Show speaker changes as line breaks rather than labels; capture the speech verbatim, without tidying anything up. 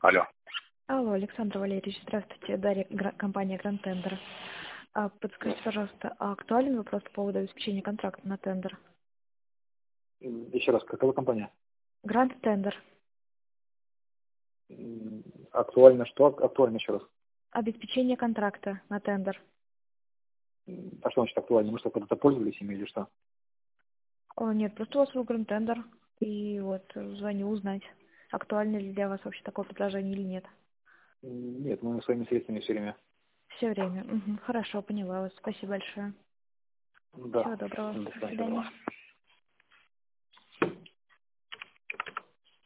Алло.
Алло, Александр Валерьевич, здравствуйте. Дарья, гра- компания Grand Tender. А, подскажите, пожалуйста, а актуален вопрос по поводу обеспечения контракта на тендер?
М, Еще раз, какая компания?
Grand Tender.
М, Актуально что? Актуально еще раз.
Обеспечение контракта на тендер.
М, А что значит актуально? Мы что, когда-то пользовались ими или что?
О, нет, просто у вас был Grand Tender. И вот э, звоню узнать, актуально ли для вас вообще такое предложение или нет.
М, Нет, мы своими средствами все время.
Все время. Мгм. Хорошо, поняла вас. Спасибо большое.
Да.
Всего доброго.
До
До
свидания.
свидания.